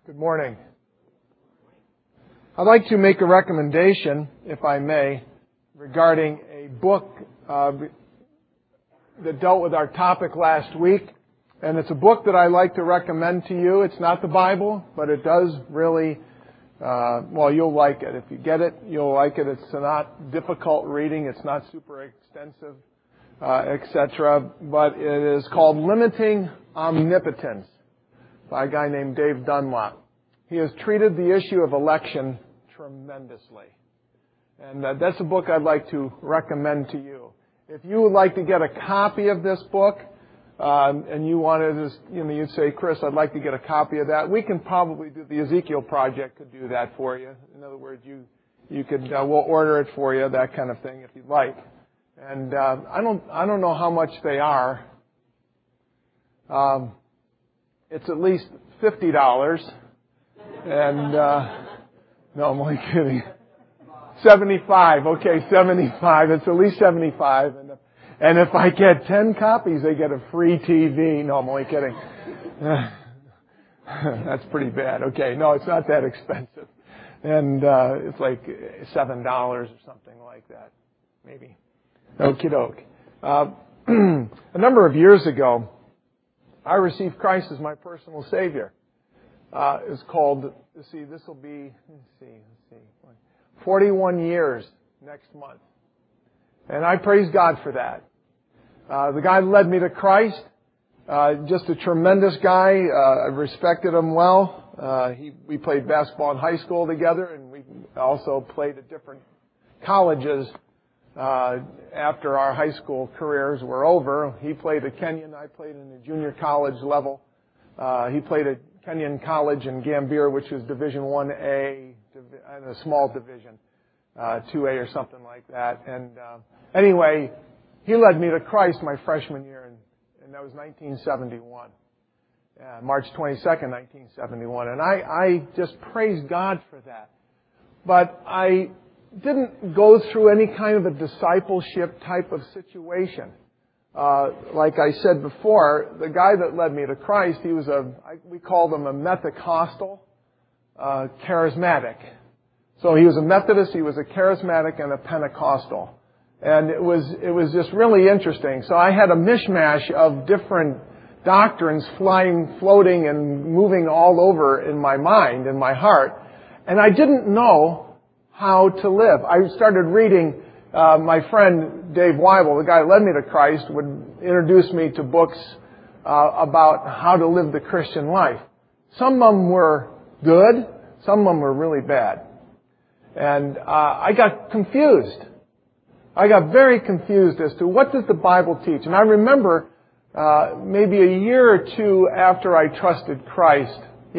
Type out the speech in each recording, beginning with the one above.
Good morning. I'd like to make a recommendation, if I may, regarding a book that dealt with our topic last week. And it's a book that I like to recommend to you. It's not the Bible, but it does really, you'll like it. If you get it, you'll like it. It's not difficult reading. It's not super extensive, etc. But it is called Limiting Omnipotence by a guy named Dave Dunlop. He has treated the issue of election tremendously. And that's a book I'd like to recommend to you. If you would like to get a copy of this book, and you wanted to, you'd say, Chris, I'd like to get a copy of that. We can probably do, the Ezekiel Project could do that for you. In other words, you could, we'll order it for you, that kind of thing, if you'd like. And I don't know how much they are. It's at least $50. And no, I'm only kidding. 75. Okay, 75. It's at least 75. And if I get 10 copies, they get a free TV. No, I'm only kidding. That's pretty bad. Okay, no, it's not that expensive. And it's like $7 or something like that, maybe. Okie doke. A number of years ago, I received Christ as my personal Savior. It's called, this will be, 41 years next month. And I praise God for that. The guy led me to Christ, just a tremendous guy. I respected him well. We played basketball in high school together, and we also played at different colleges after our high school careers were over. He played at Kenyon. I played in the junior college level. He played at Kenyon College in Gambier, which is Division 1A, and a small division, 2A or something like that. And anyway, he led me to Christ my freshman year, and that was 1971. March 22nd, 1971. And I just praise God for that. But I didn't go through any kind of a discipleship type of situation. Like I said before, the guy that led me to Christ, he was we called him a Methodicostal charismatic. So he was a Methodist, he was a charismatic, and a Pentecostal. And it was just really interesting. So I had a mishmash of different doctrines floating and moving all over in my mind, in my heart. And I didn't know how to live. I started reading, my friend Dave Weibel, the guy who led me to Christ, would introduce me to books about how to live the Christian life. Some of them were good, some of them were really bad. And I got confused. I got very confused as to what does the Bible teach. And I remember maybe a year or two after I trusted Christ,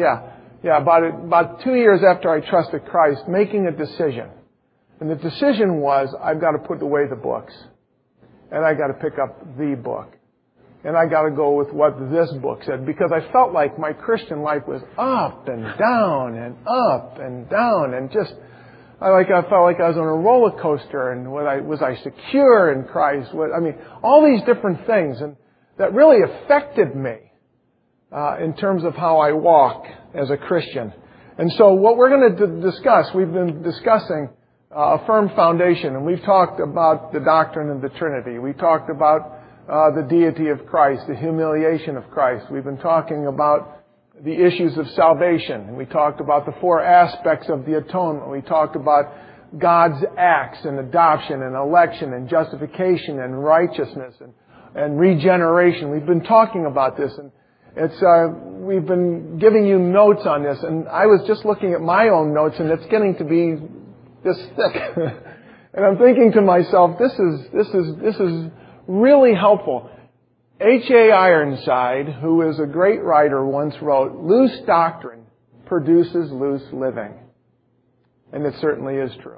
about 2 years after I trusted Christ, making a decision. And the decision was, I've got to put away the books. And I got to pick up the book. And I got to go with what this book said. Because I felt like my Christian life was up and down and up and down. And I felt like I was on a roller coaster. And was I secure in Christ? All these different things. And that really affected me in terms of how I walk as a Christian. And so what we're going to discuss, we've been discussing a firm foundation, and we've talked about the doctrine of the Trinity. We talked about the deity of Christ, the humiliation of Christ. We've been talking about the issues of salvation, and we talked about the 4 aspects of the atonement. We talked about God's acts and adoption and election and justification and righteousness and regeneration. We've been talking about this, and we've been giving you notes on this, and I was just looking at my own notes, and it's getting to be this thick. And I'm thinking to myself, this is really helpful. H.A. Ironside, who is a great writer, once wrote, "Loose doctrine produces loose living." And it certainly is true.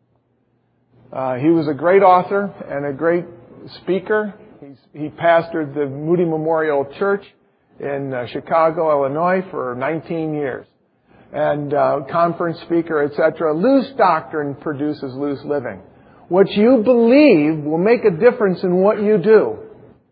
He was a great author and a great speaker. He pastored the Moody Memorial Church in Chicago, Illinois for 19 years. And conference speaker, etc. Loose doctrine produces loose living. What you believe will make a difference in what you do.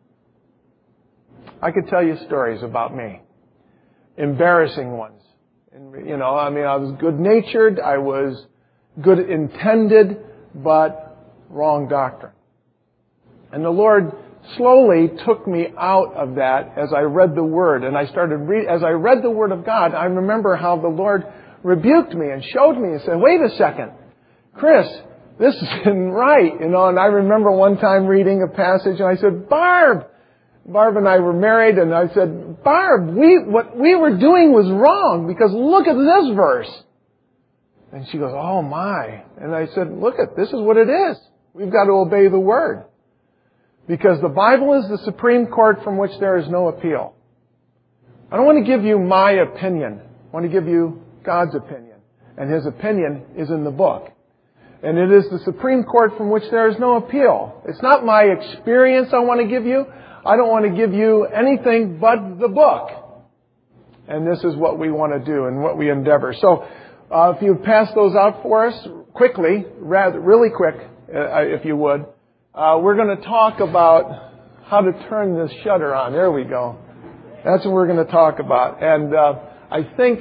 I could tell you stories about me, embarrassing ones, And, I was good-natured, I was good-intended, but wrong doctrine. And the Lord slowly took me out of that as I read the Word. And as I read the Word of God, I remember how the Lord rebuked me and showed me and said, wait a second, Chris, this isn't right. And I remember one time reading a passage and I said, Barb and I were married, and I said, Barb, what we were doing was wrong because look at this verse. And she goes, oh my. And I said, this is what it is. We've got to obey the Word. Because the Bible is the supreme court from which there is no appeal. I don't want to give you my opinion. I want to give you God's opinion. And His opinion is in the book. And it is the supreme court from which there is no appeal. It's not my experience I want to give you. I don't want to give you anything but the book. And this is what we want to do and what we endeavor. So, if you pass those out for us quickly, really quick, if you would, we're going to talk about how to turn this shutter on. There we go. That's what we're going to talk about. And I think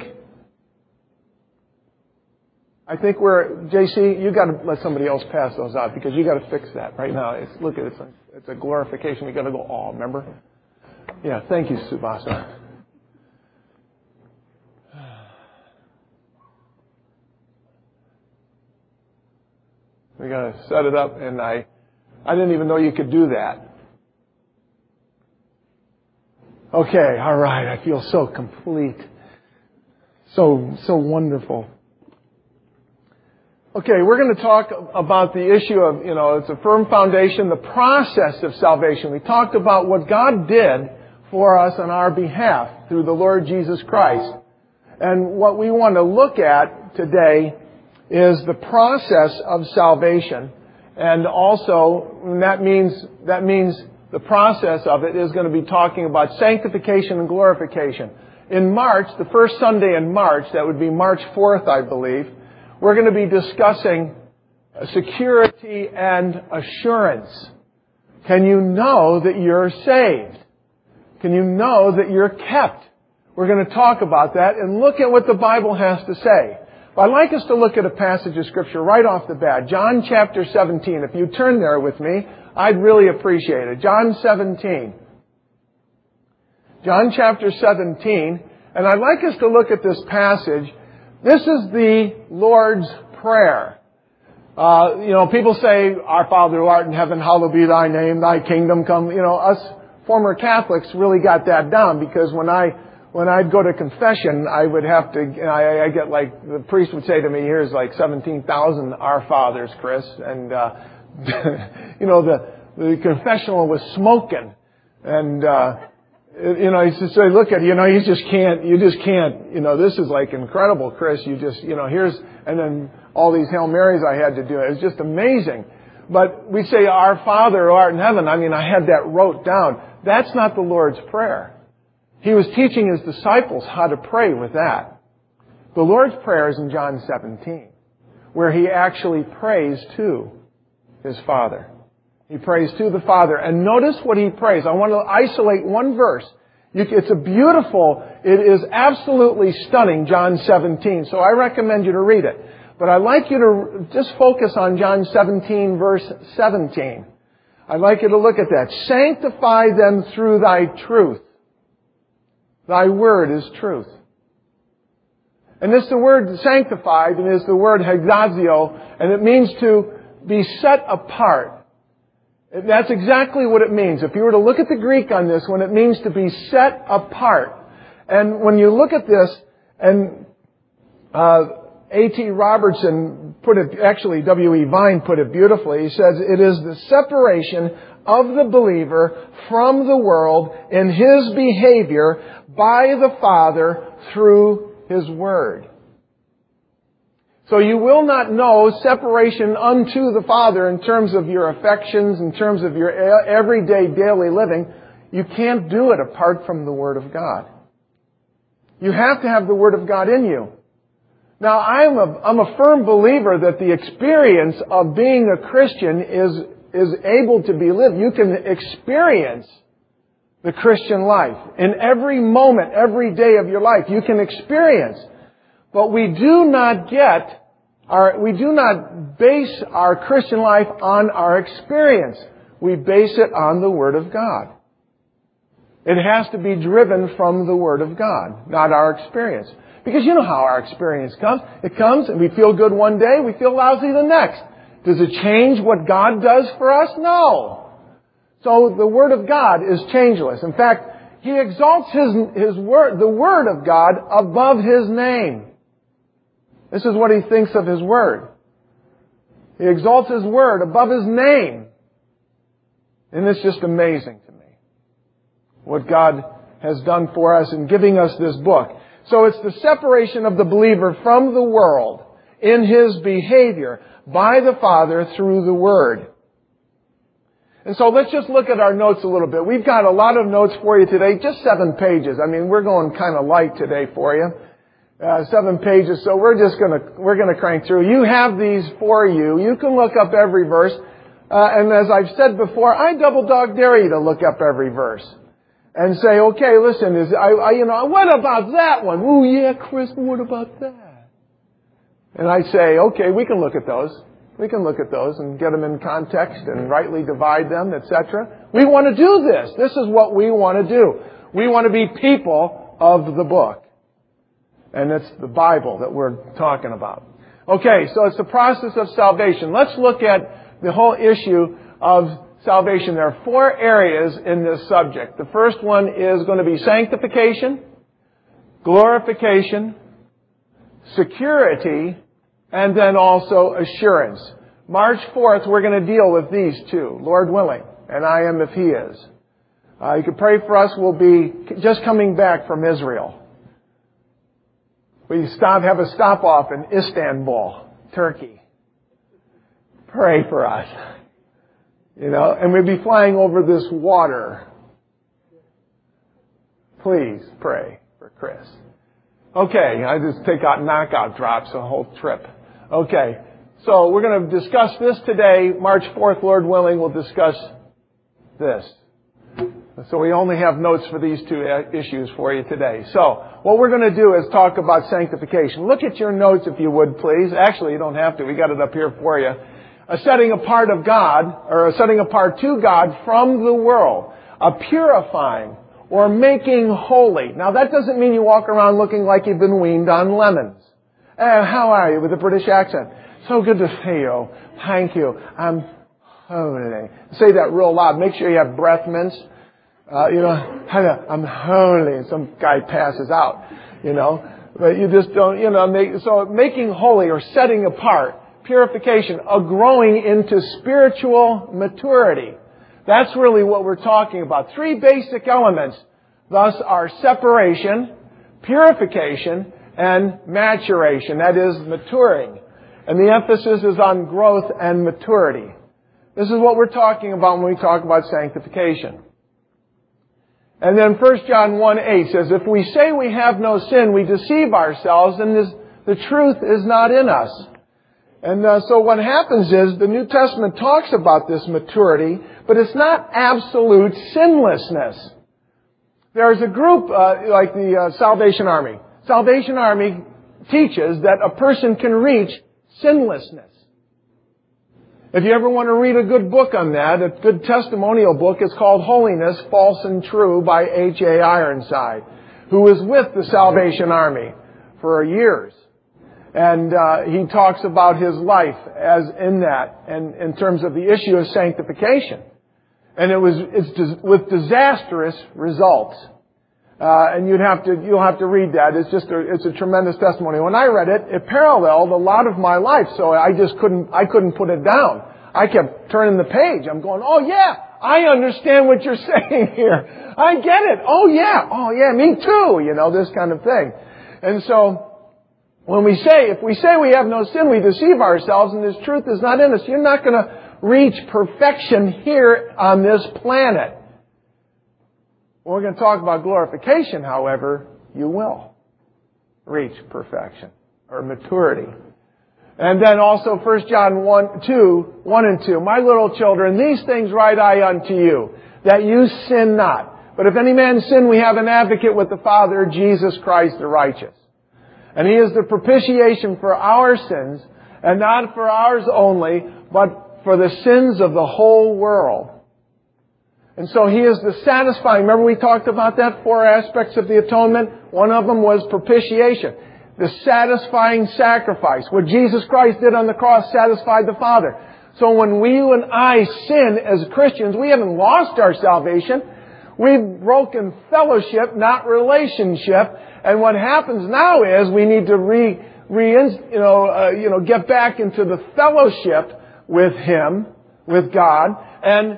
JC, you got to let somebody else pass those out because you got to fix that right now. It's a glorification. We got to go all. Remember? Yeah. Thank you, Subhasa. We got to set it up, and I didn't even know you could do that. Okay. All right. I feel so complete. So wonderful. Okay, we're going to talk about the issue of, it's a firm foundation, the process of salvation. We talked about what God did for us on our behalf through the Lord Jesus Christ. And what we want to look at today is the process of salvation. And also, that means the process of it is going to be talking about sanctification and glorification. In March, the first Sunday in March, that would be March 4th, I believe, we're going to be discussing security and assurance. Can you know that you're saved? Can you know that you're kept? We're going to talk about that and look at what the Bible has to say. I'd like us to look at a passage of Scripture right off the bat. John chapter 17. If you turn there with me, I'd really appreciate it. John 17. John chapter 17. And I'd like us to look at this passage. This is the Lord's Prayer. People say, Our Father who art in heaven, hallowed be thy name, thy kingdom come. Us former Catholics really got that down because when I'd go to confession, I would have to, I get like, the priest would say to me, here's like 17,000 Our Fathers, Chris. And, the confessional was smoking. And, he said, say, look at, you just can't, this is like incredible, Chris. You just, and then all these Hail Marys I had to do. It was just amazing. But we say, Our Father who art in heaven. I had that wrote down. That's not the Lord's Prayer. He was teaching His disciples how to pray with that. The Lord's Prayer is in John 17, where He actually prays to His Father. He prays to the Father. And notice what He prays. I want to isolate one verse. It is absolutely stunning, John 17. So I recommend you to read it. But I'd like you to just focus on John 17, verse 17. I'd like you to look at that. Sanctify them through thy truth. Thy word is truth. And this, the word sanctified, and is the word hagazio, and it means to be set apart. That's exactly what it means. If you were to look at the Greek on this one, it means to be set apart. And when you look at this, and A.T. Robertson put it, actually W.E. Vine put it beautifully. He says, it is the separation of the believer from the world in his behavior by the Father through His Word. So you will not know separation unto the Father in terms of your affections, in terms of your everyday daily living. You can't do it apart from the Word of God. You have to have the Word of God in you. Now, I'm a firm believer that the experience of being a Christian is able to be lived. You can experience the Christian life. In every moment, every day of your life, you can experience. But we do not base our Christian life on our experience. We base it on the Word of God. It has to be driven from the Word of God, not our experience. Because you know how our experience comes. It comes and we feel good one day, we feel lousy the next. Does it change what God does for us? No. So the Word of God is changeless. In fact, He exalts His Word, the Word of God, above His name. This is what He thinks of His Word. He exalts His Word above His name. And it's just amazing to me what God has done for us in giving us this book. So it's the separation of the believer from the world in his behavior by the Father through the Word. And so let's just look at our notes a little bit. We've got a lot of notes for you today, just 7 pages. I mean, we're going kind of light today for you. 7 pages, so we're gonna crank through. You have these for you. You can look up every verse. And as I've said before, I double dog dare you to look up every verse. And say, okay, listen, what about that one? Oh yeah, Chris, what about that? And I say, okay, we can look at those. We can look at those and get them in context and rightly divide them, etc. We want to do this. This is what we want to do. We want to be people of the book. And it's the Bible that we're talking about. Okay, so it's the process of salvation. Let's look at the whole issue of salvation. There are 4 areas in this subject. The first one is going to be sanctification, glorification, security, and then also assurance. March 4th, we're going to deal with these 2, Lord willing, and I am if He is. You can pray for us. We'll be just coming back from Israel. We have a stop off in Istanbul, Turkey. Pray for us. And we'll be flying over this water. Please pray for Chris. Okay, I just take out knockout drops the whole trip. Okay, so we're going to discuss this today. March 4th, Lord willing, we'll discuss this. So we only have notes for these 2 issues for you today. So what we're going to do is talk about sanctification. Look at your notes if you would, please. Actually, you don't have to. We got it up here for you. A setting apart of God, or a setting apart to God from the world. A purifying or making holy. Now that doesn't mean you walk around looking like you've been weaned on lemons. How are you with a British accent? So good to see you. Thank you. I'm holy. Say that real loud. Make sure you have breath mints. I'm holy. Some guy passes out, But you just don't, so making holy or setting apart, purification, a growing into spiritual maturity. That's really what we're talking about. 3 basic elements, thus, are separation, purification, and maturation. That is, maturing. And the emphasis is on growth and maturity. This is what we're talking about when we talk about sanctification. And then 1 John 1:8 says, if we say we have no sin, we deceive ourselves, and the truth is not in us. And so what happens is the New Testament talks about this maturity, but it's not absolute sinlessness. There's a group like the Salvation Army. Salvation Army teaches that a person can reach sinlessness. If you ever want to read a good book on that, a good testimonial book, it's called Holiness, False and True by H.A. Ironside, who was with the Salvation Army for years. And he talks about his life as in that, and in terms of the issue of sanctification. And it's with disastrous results. And you'll have to read that. It's a tremendous testimony. When I read it, it paralleled a lot of my life, so I couldn't put it down. I kept turning the page. I'm going, oh yeah, I understand what you're saying here. I get it. Oh yeah, me too, this kind of thing. And so, if we say we have no sin, we deceive ourselves and His truth is not in us. You're not going to reach perfection here on this planet. When we're going to talk about glorification, however, you will reach perfection or maturity. And then also 1 John 1 and 2. My little children, these things write I unto you, that you sin not. But if any man sin, we have an advocate with the Father, Jesus Christ the righteous. And He is the propitiation for our sins, and not for ours only, but for the sins of the whole world. And so He is the satisfying. Remember we talked about that? 4 aspects of the atonement. One of them was propitiation. The satisfying sacrifice. What Jesus Christ did on the cross satisfied the Father. So when you and I sin as Christians, we haven't lost our salvation. We've broken fellowship, not relationship. And what happens now is we need to get back into the fellowship with Him, with God. And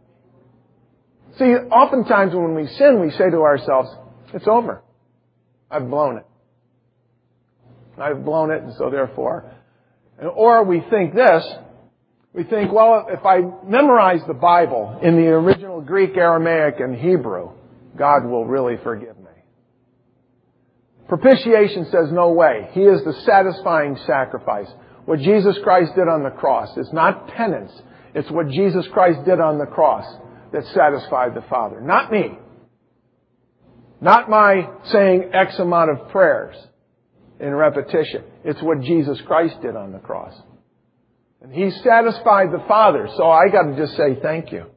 see, oftentimes when we sin, we say to ourselves, it's over. I've blown it. I've blown it, and so therefore. Or we think this. We think, well, if I memorize the Bible in the original Greek, Aramaic, and Hebrew, God will really forgive me. Propitiation says no way. He is the satisfying sacrifice. What Jesus Christ did on the cross is not penance. It's what Jesus Christ did on the cross that satisfied the Father. Not me. Not my saying X amount of prayers in repetition. It's what Jesus Christ did on the cross. And He satisfied the Father. So I got to just say thank you.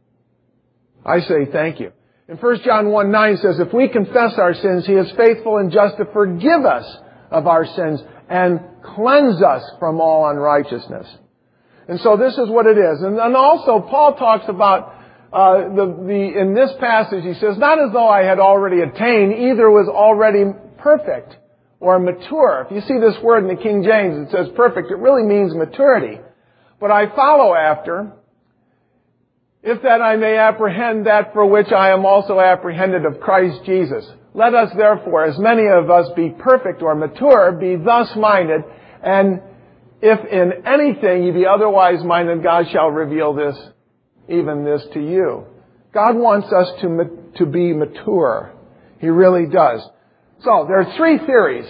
I say thank you. In 1 John 1:9 says, if we confess our sins, He is faithful and just to forgive us of our sins and cleanse us from all unrighteousness. And so this is what it is. And also Paul talks about in this passage, he says, not as though I had already attained, either was already perfect or mature. If you see this word in the King James, it says perfect. It really means maturity. But I follow after, if that I may apprehend that for which I am also apprehended of Christ Jesus. Let us therefore, as many of us, be perfect or mature, be thus minded, and if in anything ye be otherwise minded, God shall reveal this, even this to you. God wants us to be mature. He really does. So, there are 3 theories.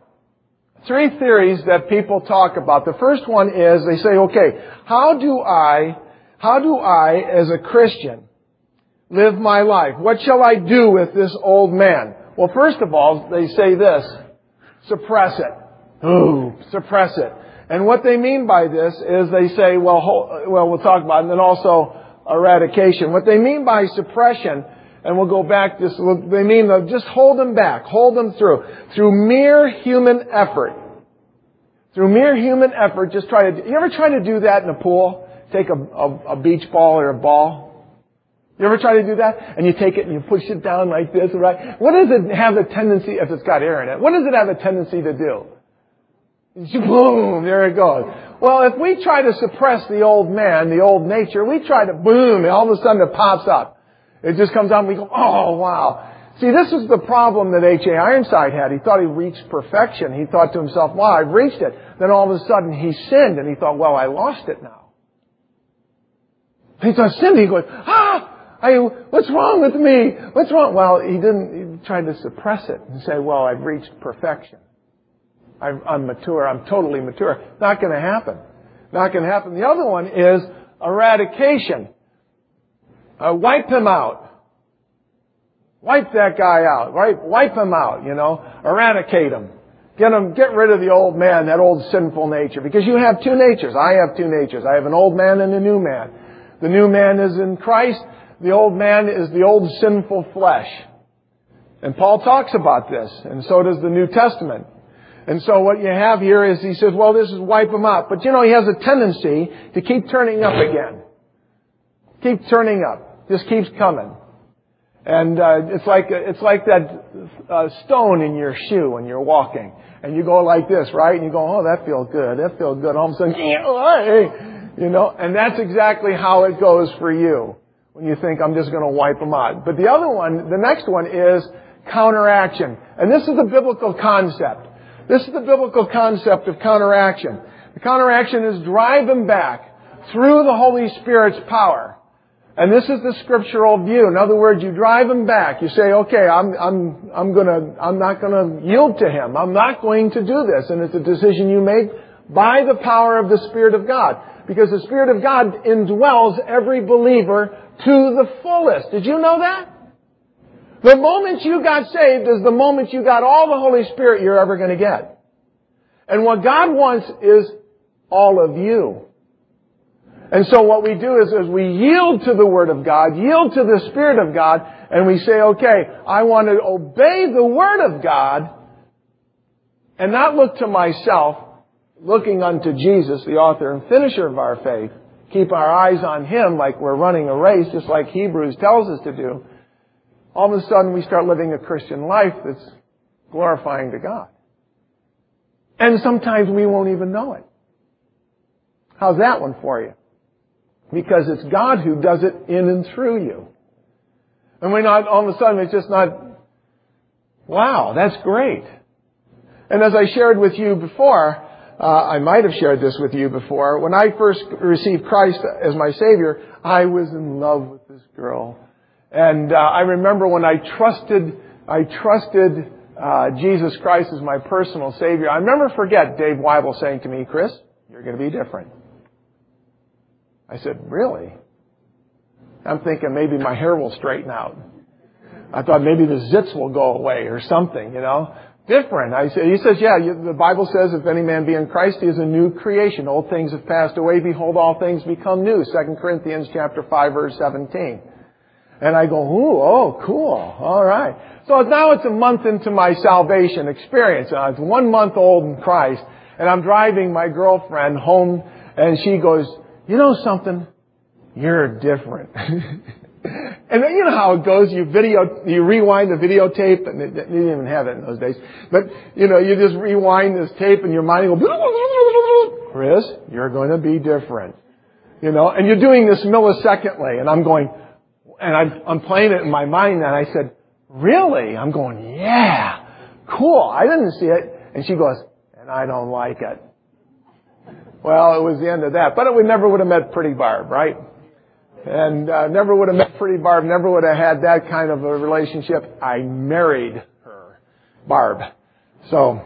3 theories that people talk about. The first one is, they say, okay, how do I, as a Christian, live my life? What shall I do with this old man? Well, first of all, they say this, suppress it. Ooh, suppress it. And what they mean by this is they say, we'll talk about it, and then also eradication. What they mean by suppression, and we'll go back, they mean just hold them back, hold them through mere human effort. Through mere human effort, you ever try to do that in a pool? Take a beach ball or a ball? You ever try to do that? And you take it and you push it down like this, right? What does it have a tendency, if it's got air in it, what does it have a tendency to do? Boom, there it goes. Well, if we try to suppress the old man, the old nature, we try to boom, and all of a sudden it pops up. It just comes out and we go, oh, wow. See, this is the problem that H.A. Ironside had. He thought he reached perfection. He thought to himself, wow, I've reached it. Then all of a sudden he sinned and he thought, well, I lost it now. He thought sinned. He goes, what's wrong with me? What's wrong? Well, he tried to suppress it and say, well, I've reached perfection. I'm mature. I'm totally mature. Not going to happen. Not going to happen. The other one is eradication. Wipe him out. Wipe that guy out, right? Wipe him out, Eradicate him. Get rid of the old man, that old sinful nature. Because you have 2 natures. I have 2 natures. I have an old man and a new man. The new man is in Christ. The old man is the old sinful flesh. And Paul talks about this, and so does the New Testament. And so what you have here is he says, well, this is wipe him out. But he has a tendency to keep turning up again. Keep turning up. Just keeps coming. And it's like that stone in your shoe when you're walking. And you go like this, right? And you go, oh, that feels good. That feels good. All of a sudden, and that's exactly how it goes for you when you think, I'm just going to wipe them out. But the next one is counteraction. And this is the biblical concept. This is the biblical concept of counteraction. The counteraction is drive them back through the Holy Spirit's power. And this is the scriptural view. In other words, you drive them back. You say, okay, I'm not gonna yield to him. I'm not going to do this. And it's a decision you make by the power of the Spirit of God. Because the Spirit of God indwells every believer to the fullest. Did you know that? The moment you got saved is the moment you got all the Holy Spirit you're ever going to get. And what God wants is all of you. And so what we do is we yield to the Word of God, yield to the Spirit of God, and we say, okay, I want to obey the Word of God and not look to myself, looking unto Jesus, the author and finisher of our faith. Keep our eyes on Him like we're running a race, just like Hebrews tells us to do. All of a sudden we start living a Christian life that's glorifying to God. And sometimes we won't even know it. How's that one for you? Because it's God who does it in and through you. And we're not, all of a sudden, it's just not, wow, that's great. And as I shared with you before, I might have shared this with you before, when I first received Christ as my Savior, I was in love with this girl. And I remember when I trusted Jesus Christ as my personal Savior. I'll never forget Dave Weibel saying to me, Chris, you're going to be different. I said, really? I'm thinking maybe my hair will straighten out. I thought maybe the zits will go away or something, you know. Different. He says, yeah, the Bible says if any man be in Christ, he is a new creation. Old things have passed away. Behold, all things become new. 2 Corinthians chapter 5, verse 17. And I go, ooh, oh, cool. All right. So now it's a month into my salvation experience. I was 1 month old in Christ, and I'm driving my girlfriend home, and she goes, you know something? You're different. And then you know how it goes. You rewind the videotape, and they didn't even have it in those days. But, you know, you just rewind this tape, and your mind goes, Chris, you're going to be different. You know, and you're doing this millisecondly, and I'm going, and I'm playing it in my mind, and I said, really? I'm going, yeah, cool. I didn't see it. And she goes, and I don't like it. Well, it was the end of that. But we never would have met Pretty Barb, right? And never would have met Pretty Barb, never would have had that kind of a relationship. I married her, Barb. So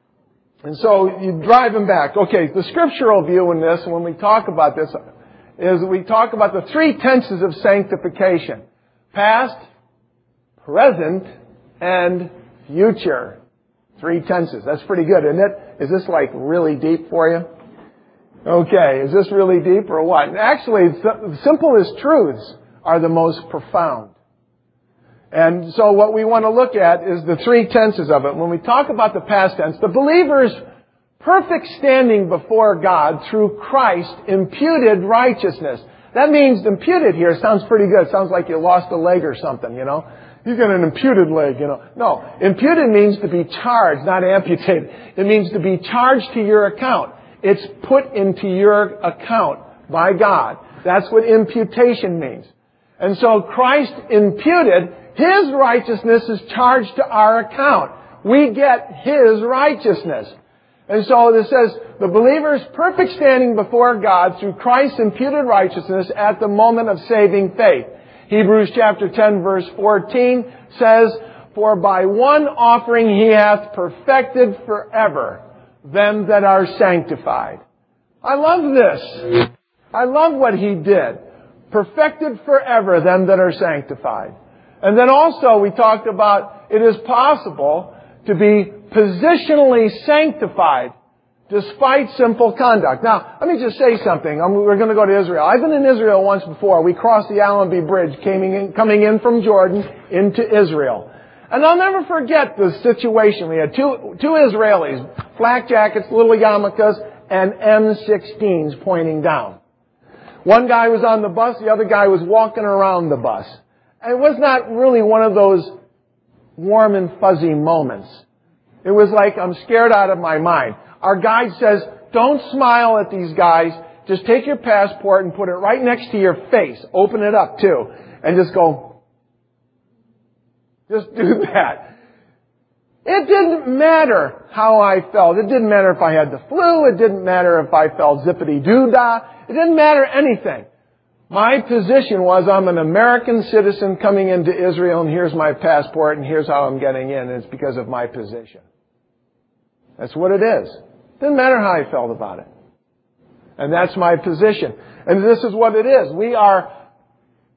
you drive him back. Okay, the scriptural view in this, when we talk about this, is we talk about the 3 tenses of sanctification. Past, present, and future. 3 tenses. That's pretty good, isn't it? Is this like really deep for you? Okay, is this really deep or what? Actually, the simplest truths are the most profound. And so what we want to look at is the 3 tenses of it. When we talk about the past tense, the believer's perfect standing before God through Christ imputed righteousness. That means imputed here sounds pretty good. It sounds like you lost a leg or something, you know. You got an imputed leg, you know. No, imputed means to be charged, not amputated. It means to be charged to your account. It's put into your account by God. That's what imputation means. And so Christ imputed, His righteousness is charged to our account. We get His righteousness. And so it says, the believer's perfect standing before God through Christ's imputed righteousness at the moment of saving faith. Hebrews chapter 10 verse 14 says, for by one offering He hath perfected forever them that are sanctified. I love this. I love what He did. Perfected forever them that are sanctified. And then also we talked about it is possible to be positionally sanctified despite sinful conduct. Now, let me just say something. We're going to go to Israel. I've been in Israel once before. We crossed the Allenby Bridge coming in from Jordan into Israel. And I'll never forget the situation. We had two Israelis, flak jackets, little yarmulkes, and M16s pointing down. One guy was on the bus, the other guy was walking around the bus. And it was not really one of those warm and fuzzy moments. It was like I'm scared out of my mind. Our guide says, don't smile at these guys. Just take your passport and put it right next to your face. Open it up too. And just go, just do that. It didn't matter how I felt. It didn't matter if I had the flu. It didn't matter if I felt zippity-doo-dah. It didn't matter anything. My position was I'm an American citizen coming into Israel, and here's my passport, and here's how I'm getting in. And it's because of my position. That's what it is. Didn't matter how I felt about it. And that's my position. And this is what it is. We are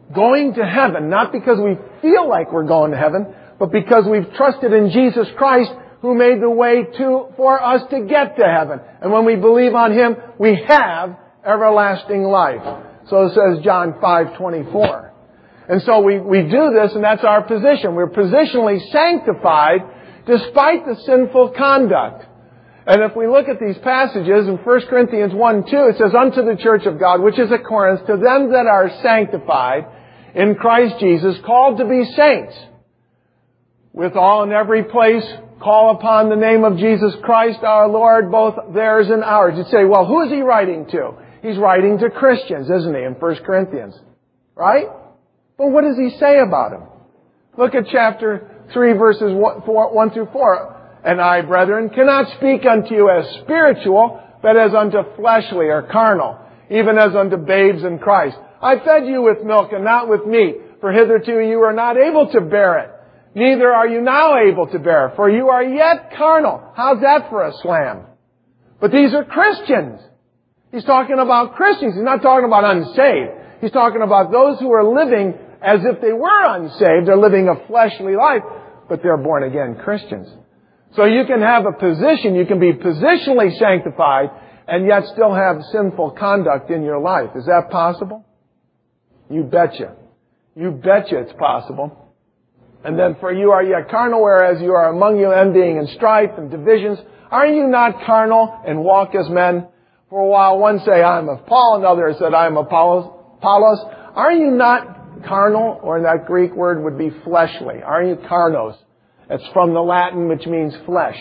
Going to heaven, not because we feel like we're going to heaven, but because we've trusted in Jesus Christ, who made the way for us to get to heaven. And when we believe on Him, we have everlasting life. So says John 5:24. And so we do this, and that's our position. We're positionally sanctified despite the sinful conduct. And if we look at these passages in 1 Corinthians 1:2, it says, "Unto the church of God, which is at Corinth, to them that are sanctified in Christ Jesus, called to be saints, with all in every place call upon the name of Jesus Christ our Lord, both theirs and ours." You'd say, well, who is he writing to? He's writing to Christians, isn't he, in 1 Corinthians? Right? But what does he say about them? Look at chapter 3, verses 1 through 4. "And I, brethren, cannot speak unto you as spiritual, but as unto fleshly," or carnal, "even as unto babes in Christ. I fed you with milk and not with meat, for hitherto you were not able to bear it. Neither are you now able to bear, for you are yet carnal." How's that for a slam? But these are Christians. He's talking about Christians. He's not talking about unsaved. He's talking about those who are living as if they were unsaved. They're living a fleshly life, but they're born again Christians. So you can have a position, you can be positionally sanctified, and yet still have sinful conduct in your life. Is that possible? You betcha. You betcha it's possible. And then, "For you are yet carnal, whereas you are among you envying and strife and divisions. Are you not carnal and walk as men? For a while one say, I am of Paul, and others said, I am of Apollos. Are you not carnal?" Or that Greek word would be fleshly. Are you carnos? It's from the Latin, which means flesh.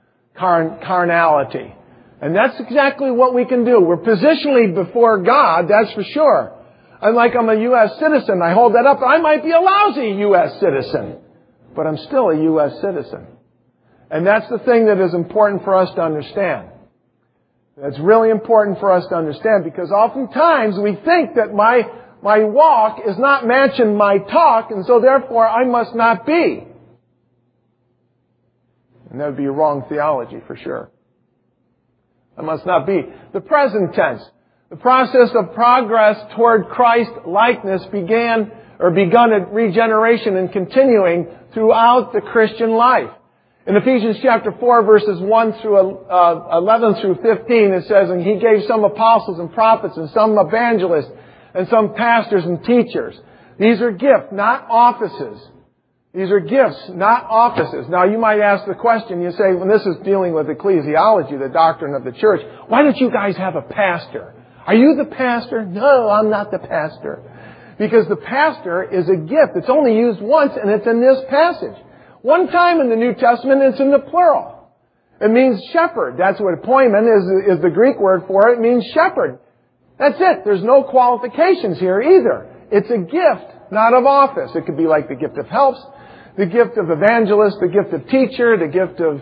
Carnality. And that's exactly what we can do. We're positionally before God, that's for sure. And like I'm a U.S. citizen, I hold that up. I might be a lousy U.S. citizen, but I'm still a U.S. citizen. And that's the thing that is important for us to understand. That's really important for us to understand, because oftentimes we think that my walk is not matching my talk, and so therefore I must not be. And that would be a wrong theology for sure. I must not be. The present tense. The process of progress toward Christ likeness begun at regeneration and continuing throughout the Christian life. In Ephesians chapter 4, verses 1 through 11 through 15, it says, "And He gave some apostles and prophets and some evangelists and some pastors and teachers." These are gifts, not offices. These are gifts, not offices. Now, you might ask the question, you say, when this is dealing with ecclesiology, the doctrine of the church, why don't you guys have a pastor? Are you the pastor? No, I'm not the pastor. Because the pastor is a gift. It's only used once, and it's in this passage. One time in the New Testament, it's in the plural. It means shepherd. That's what poimen is the Greek word for it. It means shepherd. That's it. There's no qualifications here either. It's a gift, not of office. It could be like the gift of helps, the gift of evangelist, the gift of teacher, the gift of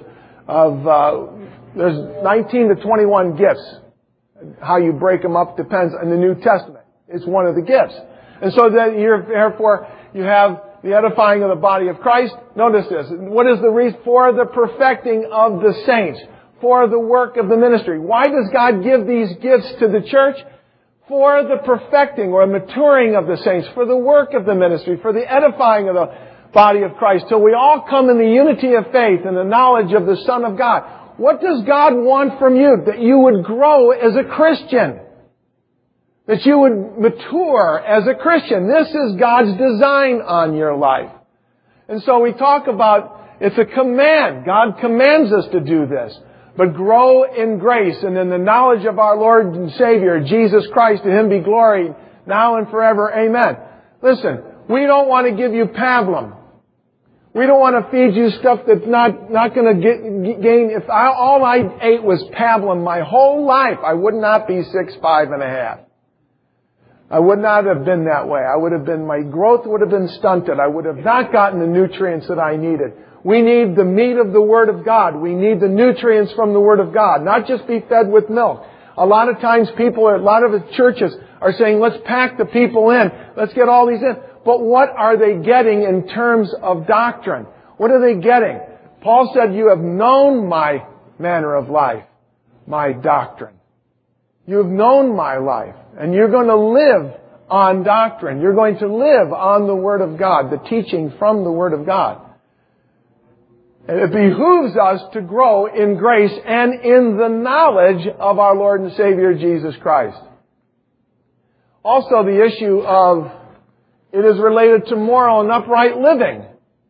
there's 19 to 21 gifts. How you break them up depends on the New Testament. It's one of the gifts. And so therefore, you have the edifying of the body of Christ. Notice this. What is the reason? For the perfecting of the saints. For the work of the ministry. Why does God give these gifts to the church? For the perfecting or maturing of the saints. For the work of the ministry. For the edifying of the body of Christ. Till we all come in the unity of faith and the knowledge of the Son of God. What does God want from you? That you would grow as a Christian. That you would mature as a Christian. This is God's design on your life. And so we talk about, it's a command. God commands us to do this. But grow in grace and in the knowledge of our Lord and Savior, Jesus Christ. To Him be glory now and forever. Amen. Listen, we don't want to give you pablum. We don't want to feed you stuff that's not going to gain. If all I ate was pablum my whole life, I would not be 6'5½". I would not have been that way. My growth would have been stunted. I would have not gotten the nutrients that I needed. We need the meat of the Word of God. We need the nutrients from the Word of God, not just be fed with milk. A lot of times a lot of the churches are saying, let's pack the people in. Let's get all these in. But what are they getting in terms of doctrine? What are they getting? Paul said, you have known my manner of life, my doctrine. You have known my life, and you're going to live on doctrine. You're going to live on the Word of God, the teaching from the Word of God. And it behooves us to grow in grace and in the knowledge of our Lord and Savior Jesus Christ. Also, the issue of it is related to moral and upright living.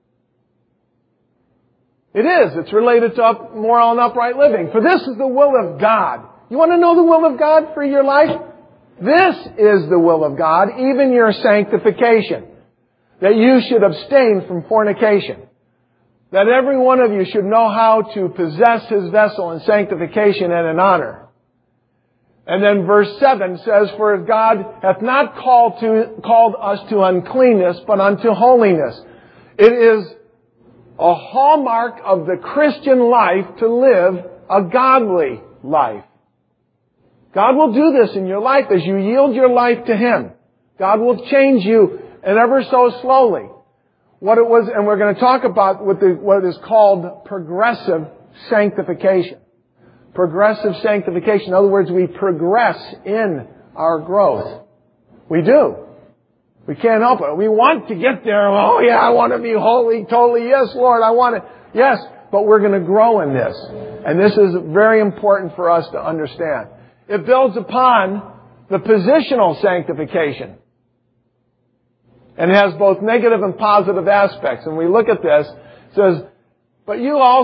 It is. It's related to moral and upright living. For this is the will of God. You want to know the will of God for your life? This is the will of God, even your sanctification. That you should abstain from fornication. That every one of you should know how to possess his vessel in sanctification and in honor. And then verse 7 says, For God hath not called us to uncleanness, but unto holiness. It is a hallmark of the Christian life to live a godly life. God will do this in your life as you yield your life to Him. God will change you, and ever so slowly. What it was, and we're going to talk about what is called progressive sanctification. Progressive sanctification. In other words, we progress in our growth. We do. We can't help it. We want to get there. Oh yeah, I want to be holy, totally. Yes, Lord, I want it. Yes, but we're going to grow in this. And this is very important for us to understand. It builds upon the positional sanctification. And it has both negative and positive aspects. And we look at this, it says, but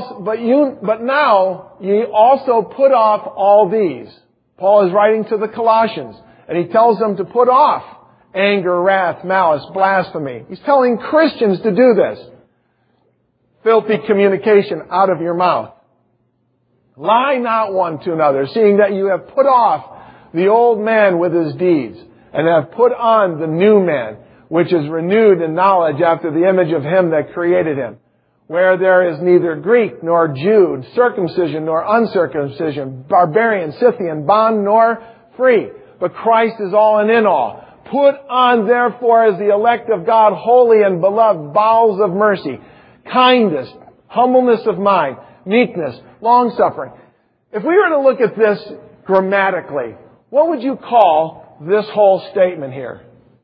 now ye also put off all these. Paul is writing to the Colossians, and he tells them to put off anger, wrath, malice, blasphemy. He's telling Christians to do this. Filthy communication out of your mouth. Lie not one to another, seeing that you have put off the old man with his deeds, and have put on the new man, which is renewed in knowledge after the image of Him that created him. Where there is neither Greek nor Jew, circumcision nor uncircumcision, barbarian, Scythian, bond nor free, but Christ is all and in all. Put on therefore as the elect of God, holy and beloved, bowels of mercy, kindness, humbleness of mind, meekness, long-suffering. If we were to look at this grammatically, what would you call this whole statement here?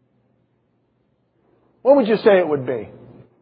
What would you say it would be?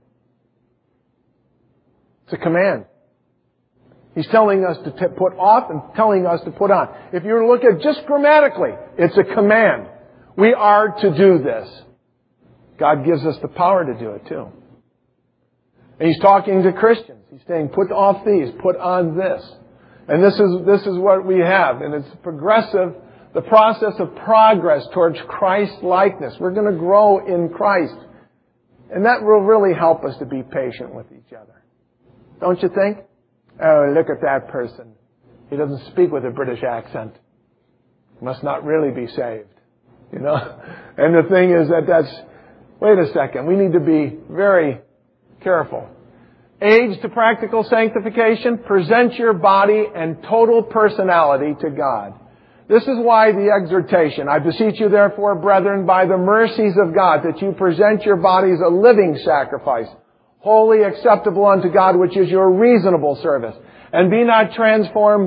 It's a command. He's telling us to put off and telling us to put on. If you were to look at it just grammatically, it's a command. We are to do this. God gives us the power to do it too. And He's talking to Christians. He's saying, put off these, put on this. And this is what we have. And it's progressive, the process of progress towards Christ likeness. We're going to grow in Christ. And that will really help us to be patient with each other. Don't you think? Oh, look at that person. He doesn't speak with a British accent. He must not really be saved. You know? And the thing is wait a second. We need to be very careful. Aids to practical sanctification. Present your body and total personality to God. This is why the exhortation, I beseech you therefore, brethren, by the mercies of God, that you present your bodies a living sacrifice, holy, acceptable unto God, which is your reasonable service. And be not transformed,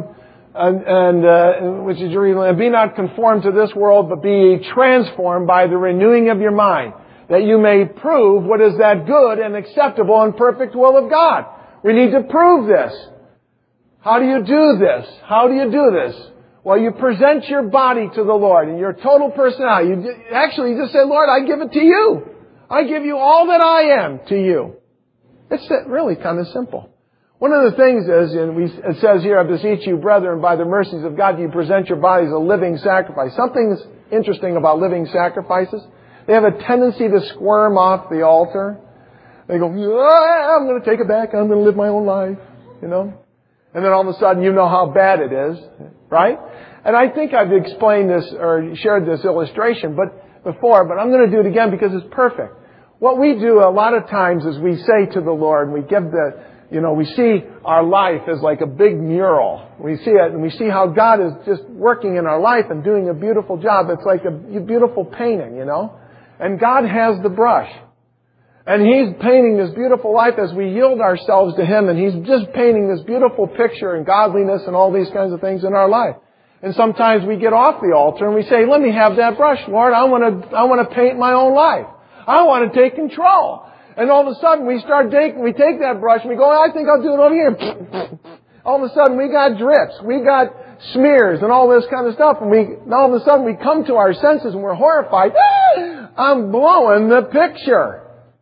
and be not conformed to this world, but be ye transformed by the renewing of your mind, that you may prove what is that good and acceptable and perfect will of God. We need to prove this. How do you do this? How do you do this? Well, you present your body to the Lord and your total personality. You just say, Lord, I give it to you. I give you all that I am to you. It's really kind of simple. One of the things is, it says here, I beseech you, brethren, by the mercies of God, you present your bodies a living sacrifice. Something that's interesting about living sacrifices, they have a tendency to squirm off the altar. They go, I'm going to take it back. I'm going to live my own life, you know. And then all of a sudden you know how bad it is, right? And I think I've explained this or shared this illustration before, but I'm going to do it again because it's perfect. What we do a lot of times is we say to the Lord, we see our life as like a big mural. We see it and we see how God is just working in our life and doing a beautiful job. It's like a beautiful painting, you know. And God has the brush. And He's painting this beautiful life as we yield ourselves to Him. And He's just painting this beautiful picture and godliness and all these kinds of things in our life. And sometimes we get off the altar and we say, let me have that brush, Lord. I want to paint my own life. I want to take control. And all of a sudden we take that brush and we go, I think I'll do it over here. All of a sudden we got drips, we got smears and all this kind of stuff. And all of a sudden we come to our senses and we're horrified. I'm blowing the picture.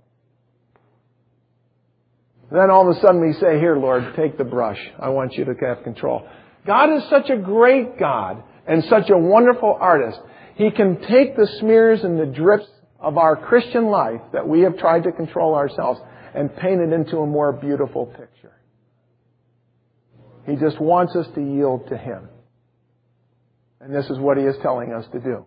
Then all of a sudden we say, here, Lord, take the brush. I want you to have control. God is such a great God and such a wonderful artist. He can take the smears and the drips of our Christian life that we have tried to control ourselves and paint it into a more beautiful picture. He just wants us to yield to Him. And this is what He is telling us to do.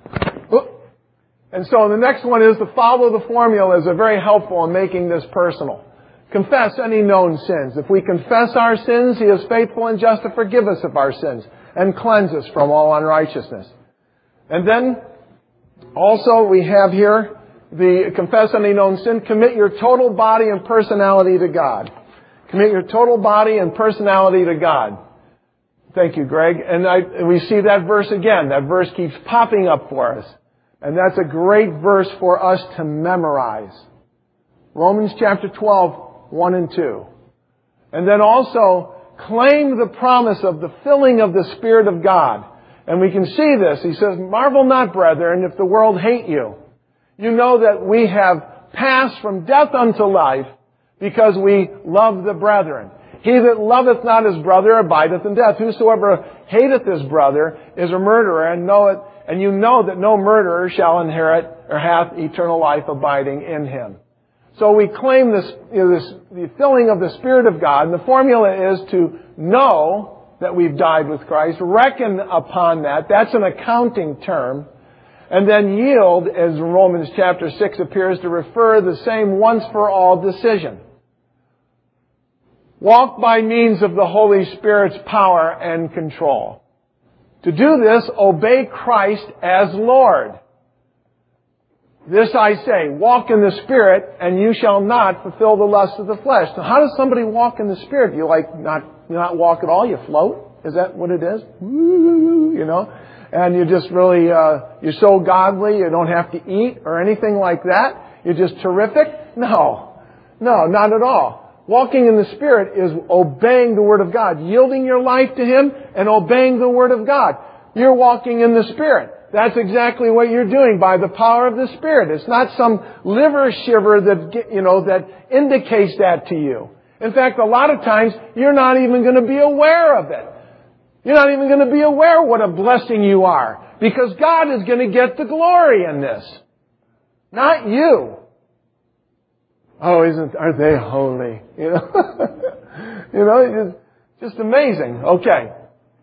And so the next one is to follow the formula is very helpful in making this personal. Confess any known sins. If we confess our sins, He is faithful and just to forgive us of our sins and cleanse us from all unrighteousness. And then also we have here the confess any known sin. Commit your total body and personality to God. Commit your total body and personality to God. Thank you, Greg. And we see that verse again. That verse keeps popping up for us. And that's a great verse for us to memorize. Romans chapter 12, 1 and 2. And then also claim the promise of the filling of the Spirit of God. And we can see this. He says, marvel not, brethren, if the world hate you. You know that we have passed from death unto life because we love the brethren. He that loveth not his brother abideth in death. Whosoever hateth his brother is a murderer, and you know that no murderer shall inherit or hath eternal life abiding in him. So we claim the filling of the Spirit of God, and the formula is to know that we've died with Christ, reckon upon that. That's an accounting term. And then yield, as Romans chapter 6 appears to refer, the same once-for-all decision. Walk by means of the Holy Spirit's power and control. To do this, obey Christ as Lord. This I say, walk in the Spirit, and you shall not fulfill the lusts of the flesh. So how does somebody walk in the Spirit? You not walk at all? You float? Is that what it is? You know? And you just really, you're so godly, you don't have to eat or anything like that. You're just terrific? No, not at all. Walking in the Spirit is obeying the Word of God, yielding your life to Him and obeying the Word of God. You're walking in the Spirit. That's exactly what you're doing by the power of the Spirit. It's not some liver shiver that indicates that to you. In fact, a lot of times you're not even going to be aware of it. You're not even going to be aware what a blessing you are, because God is going to get the glory in this, not you. Oh, aren't they holy? It's just amazing. Okay.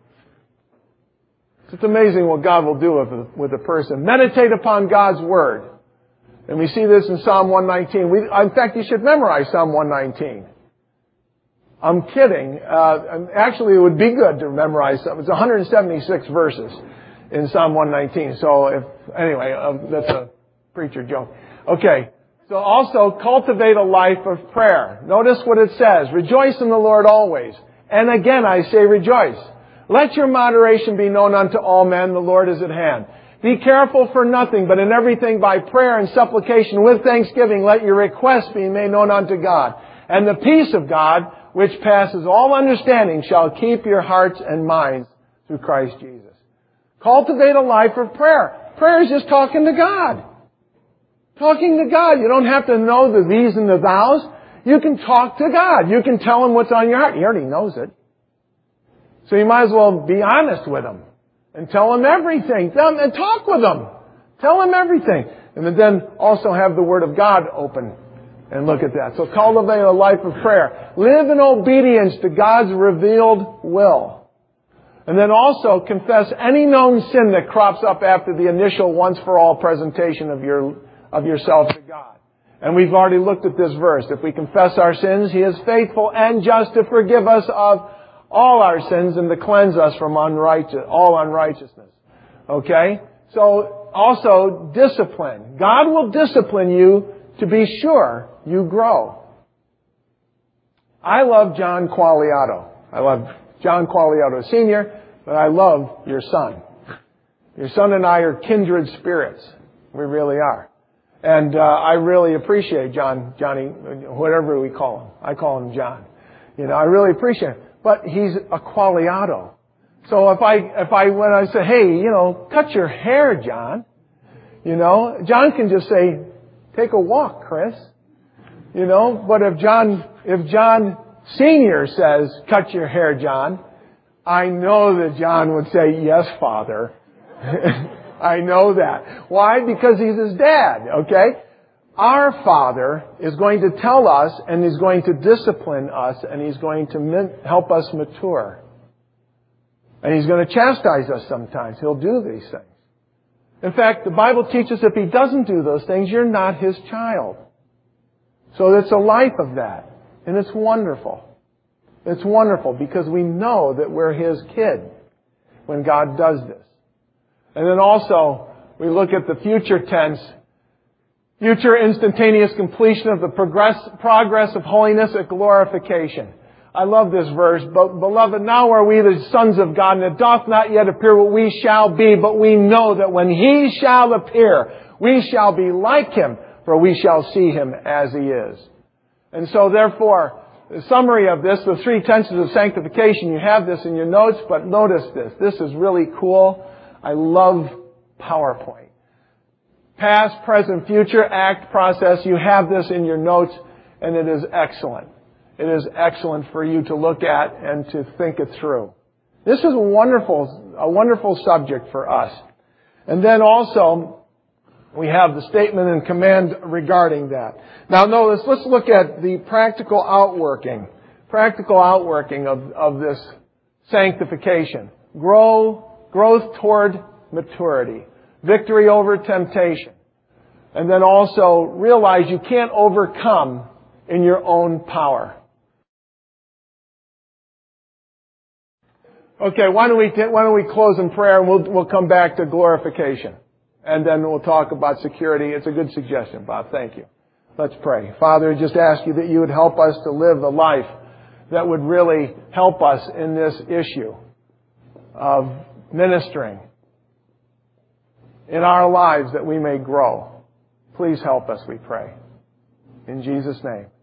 It's amazing what God will do with a person. Meditate upon God's Word. And we see this in Psalm 119. In fact, you should memorize Psalm 119. I'm kidding. Actually, it would be good to memorize some. It's 176 verses in Psalm 119. So that's a preacher joke. Okay. So also cultivate a life of prayer. Notice what it says. Rejoice in the Lord always. And again, I say rejoice. Let your moderation be known unto all men. The Lord is at hand. Be careful for nothing, but in everything by prayer and supplication with thanksgiving, let your requests be made known unto God. And the peace of God, which passes all understanding, shall keep your hearts and minds through Christ Jesus. Cultivate a life of prayer. Prayer is just talking to God. Talking to God. You don't have to know the these and the thous. You can talk to God. You can tell Him what's on your heart. He already knows it. So you might as well be honest with Him and tell Him everything. And talk with Him. Tell Him everything. And then also have the Word of God open and look at that. So cultivate a life of prayer. Live in obedience to God's revealed will. And then also confess any known sin that crops up after the initial once-for-all presentation of yourself to God. And we've already looked at this verse. If we confess our sins, He is faithful and just to forgive us of all our sins and to cleanse us from all unrighteousness. Okay? So also discipline. God will discipline you to be sure you grow. I love John Qualiato. I love John Qualiato Sr., but I love your son. Your son and I are kindred spirits. We really are. And I really appreciate Johnny, whatever we call him. I call him John. I really appreciate him. But he's a qualiado. So when I say, hey, cut your hair, John, John can just say, take a walk, Chris. But if John Sr. says, cut your hair, John, I know that John would say, yes, Father. I know that. Why? Because he's his dad, okay? Our Father is going to tell us, and He's going to discipline us, and He's going to help us mature. And He's going to chastise us sometimes. He'll do these things. In fact, the Bible teaches if He doesn't do those things, you're not His child. So it's a life of that. And it's wonderful. It's wonderful because we know that we're His kid when God does this. And then also, we look at the future tense, future instantaneous completion of the progress of holiness at glorification. I love this verse. Beloved, now are we the sons of God, and it doth not yet appear what we shall be, but we know that when He shall appear, we shall be like Him, for we shall see Him as He is. And so therefore, the summary of this, the three tenses of sanctification, you have this in your notes, but notice this. This is really cool. I love PowerPoint. Past, present, future, act, process. You have this in your notes, and it is excellent. It is excellent for you to look at and to think it through. This is a wonderful subject for us. And then also, we have the statement and command regarding that. Now notice, let's look at the practical outworking of this sanctification. Growth toward maturity. Victory over temptation. And then also realize you can't overcome in your own power. Okay, why don't we close in prayer and we'll come back to glorification. And then we'll talk about security. It's a good suggestion, Bob. Thank you. Let's pray. Father, I just ask you that you would help us to live a life that would really help us in this issue of ministering in our lives that we may grow. Please help us, we pray. In Jesus' name.